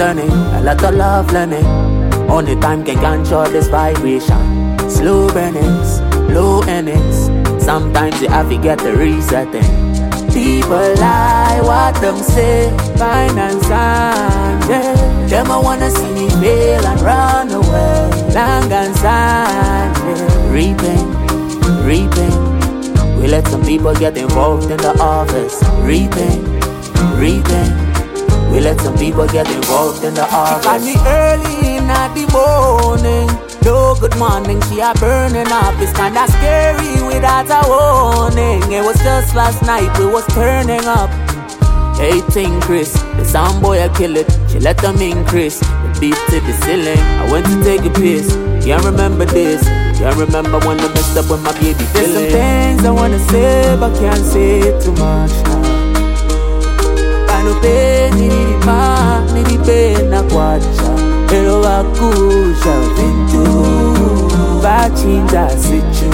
turning, a lot of love learning. Only time can control this vibration. Slow burnings, low earnings. Sometimes you have to get the resetting. People lie what them say, finance and yeah. Them I wanna see me fail and run away. Long and sad, yeah. Reaping, reaping. We let some people get involved in the office. Reaping, reaping. We let some people get involved in the office. She called me early in the morning. No good morning, she a burning up. It's kinda scary without a warning. It was just last night, we was turning up. 18 Chris, the sound boy I kill it. She let them increase, the beat to the ceiling. I went to take a piss, can't remember this. Can't remember when I messed up with my baby feeling. There's some things I wanna say, but can't say it too much now. I no pain, nidi pain na kwacha. Ero wakusha vintu Bachinja sichu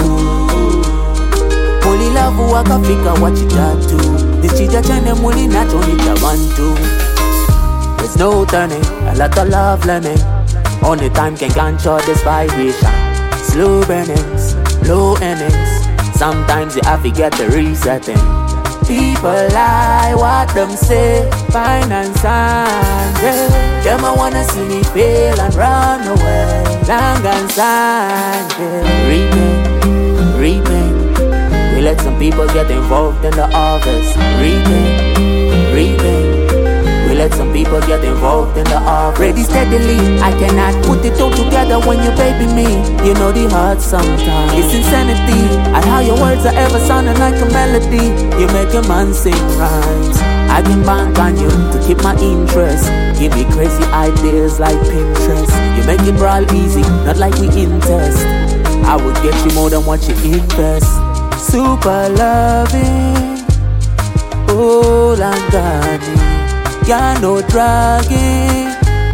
Muli lavu wakafika wachitatu Dichija chane muli nacho nitabantu. There's no turning, a lot of love learning. Only time can control this vibration. Slow burnings, low earnings. Sometimes you have to get the resetting. People lie what them say, finance and yeah. Them I wanna see me fail and run away. Long and sad, yeah. Reaping, reaping. We let some people get involved in the office. Reaping, reaping. We let some people get involved in the office. Ready steadily, I cannot put it all together when you baby me. You know the hard sometimes. It's insanity at how your words are ever sounding like a melody. You make a man sing rhymes. I can bank on you to keep my interest. Give me crazy ideas like Pinterest. You make it brawl easy, not like we in test. I would get you more than what you invest. Super loving, oh Langani. Ya no dragging,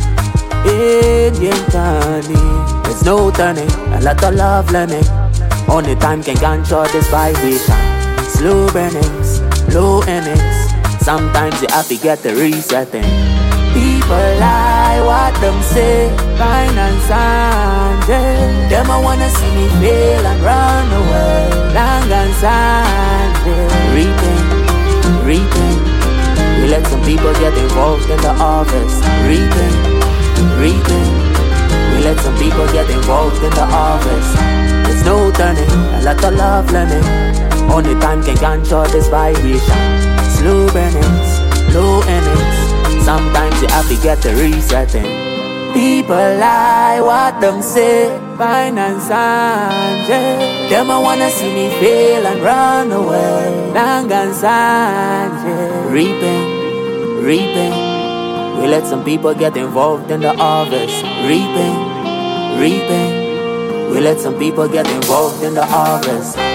there's no turning, a lot of love learning. Only time can control this vibration. Slow burnings, low earnings. Sometimes you have to get the resetting. People lie what them say, finance and yeah. Them I wanna see me fail and run away. Long and sad, yeah. Reaping, reaping. We let some people get involved in the office. Reaping, reaping. We let some people get involved in the office. There's no turning, a lot of love learning. Only time can control this vibration. Slow burnings, low earnings. Sometimes you have to get the resetting. People lie what them say, finance and yeah. Them I wanna see me fail and run away. Long and sad, yeah. Reaping, reaping. We let some people get involved in the office. Reaping, reaping. We let some people get involved in the office.